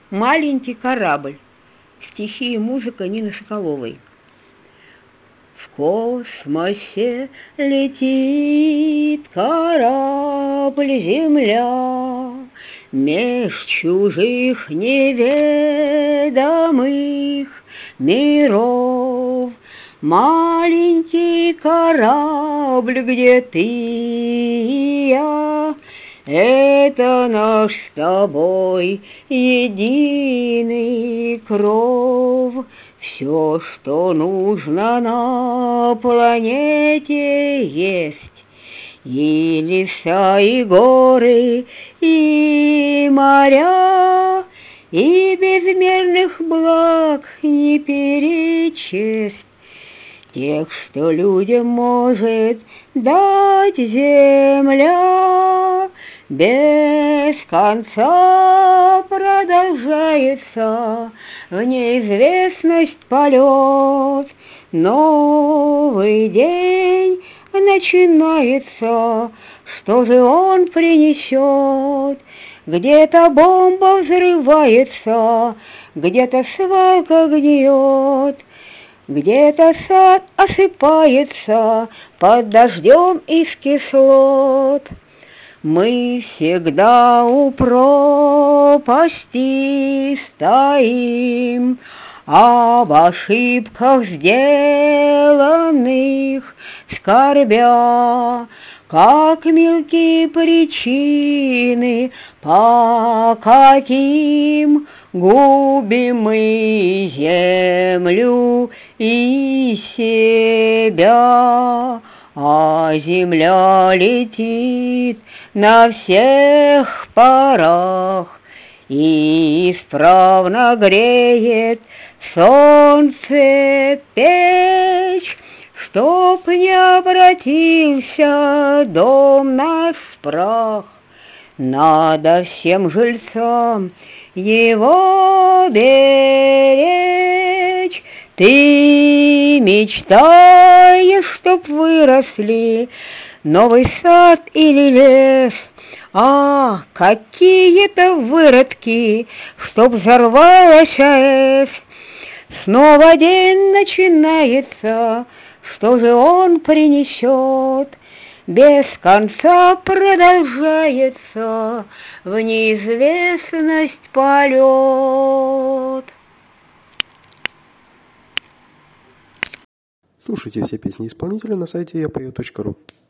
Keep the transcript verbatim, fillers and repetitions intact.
Маленький корабль. Стихи и музыка Нины Соколовой. В космосе летит корабль Земля, меж чужих неведомых миров. Маленький корабль, где ты и я, это наш с тобой единый кров. Все, что нужно на планете, есть и леса, и горы, и моря, и безмерных благ не перечесть. Тех, что людям может дать земля, без конца продолжается в неизвестность полет. Новый день начинается, что же он принесет? Где-то бомба взрывается, где-то свалка гниет, где-то сад осыпается под дождем из кислот. Мы всегда у пропасти стоим, об ошибках сделанных скорбя, как мелкие причины, по каким губим мы землю и себя. А земля летит на всех парах и исправно греет солнце печь, чтоб не обратился дом наш в прах. Надо всем жильцам его беречь. Ты мечтаешь, чтоб выросли новый сад или лес, а какие-то выродки, чтоб взорвалась АЭС. Снова день начинается, что же он принесет? Без конца продолжается в неизвестность полет. Слушайте все песни исполнителя на сайте я пою точка ру.